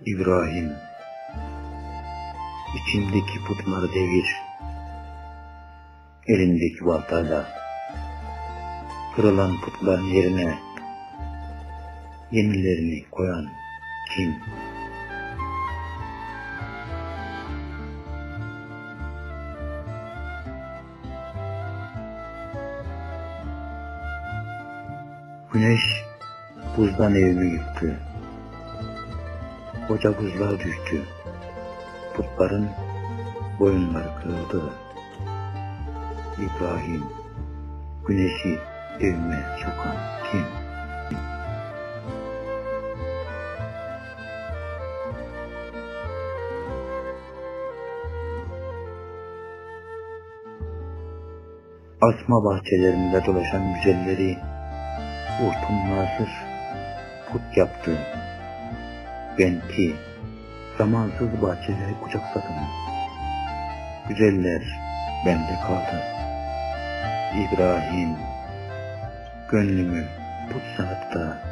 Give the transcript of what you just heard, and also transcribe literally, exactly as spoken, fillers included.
İbrahim, içimdeki putları devir, elindeki baltayla kırılan putların yerine yenilerini koyan kim? Güneş buzdan evimi yıktı, koca buzlar düştü, putların boyunları kırıldı. İbrahim, güneşi evime sokan kim? Asma bahçelerinde dolaşan güzelleri Urtun Nasır put yaptı. Ben ki zamansız bahçeleri kucakladım. Güzeller bende kaldı. İbrahim, gönlümü put sanıp da